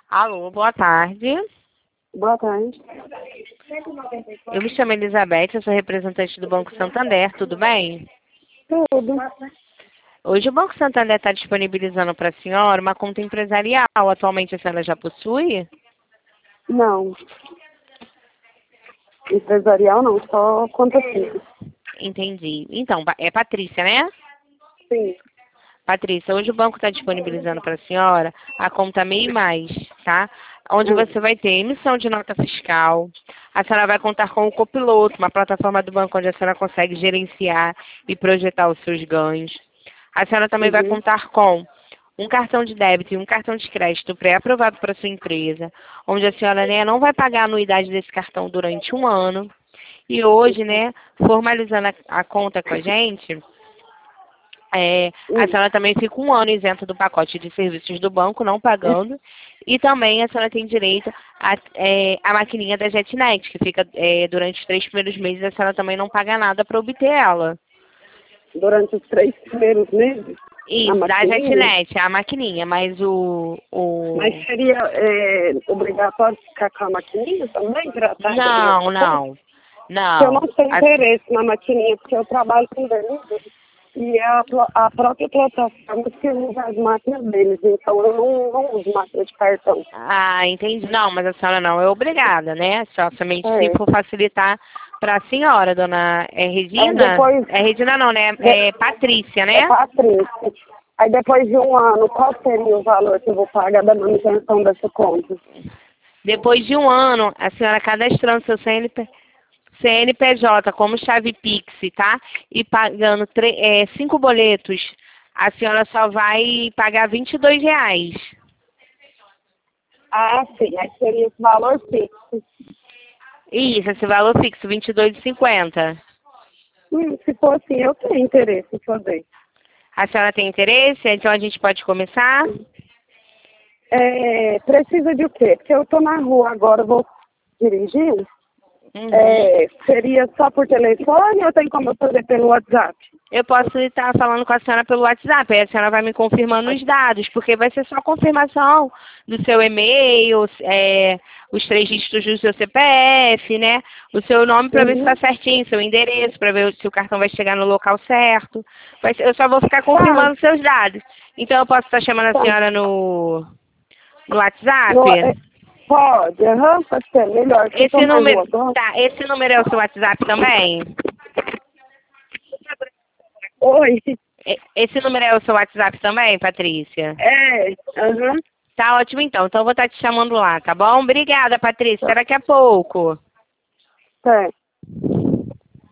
Alô, boa tarde. Boa tarde. Eu me chamo Elizabeth, eu sou representante do Banco Santander, tudo bem? Tudo. Hoje o Banco Santander está disponibilizando para a senhora uma conta empresarial. Atualmente a senhora já possui? Não. Empresarial não, só conta simples. Entendi. Então, é Patrícia, né? Sim. Patrícia, hoje o banco está disponibilizando para a senhora a conta MEI Mais, tá? Onde você vai ter emissão de nota fiscal. A senhora vai contar com o Copiloto, uma plataforma do banco onde a senhora consegue gerenciar e projetar os seus ganhos. A senhora também vai contar com um cartão de débito e um cartão de crédito pré-aprovado para sua empresa, onde a senhora, né, não vai pagar a anuidade desse cartão durante um ano. E hoje, né, formalizando a conta com a gente, a senhora também fica um ano isenta do pacote de serviços do banco, não pagando. E também a senhora tem direito à maquininha da JetNet, que fica durante os 3 primeiros meses, a senhora também não paga nada para obter ela. Durante os 3 primeiros meses? Isso, da JetNet, a maquininha, mas Mas seria obrigatório ficar com a maquininha também? Não, não. Eu não tenho interesse na maquininha, porque eu trabalho com delivery e é a própria plataforma que usa as máquinas deles, então eu não uso máquina de cartão. Ah, entendi. Não, mas a senhora não é obrigada, né? Só somente se for facilitar para a senhora, dona Regina. É Regina não, né? É Patrícia, né? É Patrícia. Aí depois de um ano, qual seria o valor que eu vou pagar da manutenção dessa conta? Depois de um ano, a senhora cadastrando seu CNPJ como chave Pix, tá? E pagando 5 boletos, a senhora só vai pagar R$ 22. Ah, sim. Aí seria esse valor fixo. Isso, esse valor fixo, R$ 22,50. Se for assim, eu tenho interesse em fazer. A senhora tem interesse? Então a gente pode começar? Precisa de o quê? Porque eu estou na rua agora, vou dirigindo. Seria só por telefone ou tem como eu fazer pelo WhatsApp? Eu posso estar falando com a senhora pelo WhatsApp, aí a senhora vai me confirmando os dados, porque vai ser só confirmação do seu e-mail, os 3 dígitos do seu CPF, né? O seu nome para ver se está certinho, seu endereço, para ver se o cartão vai chegar no local certo. Eu só vou ficar confirmando seus dados. Então eu posso estar chamando a senhora no WhatsApp? Pode, pode ser, melhor. Esse número é o seu WhatsApp também? Oi. Esse número é o seu WhatsApp também, Patrícia? Tá ótimo então. Então eu vou estar te chamando lá, tá bom? Obrigada, Patrícia. Até daqui a pouco.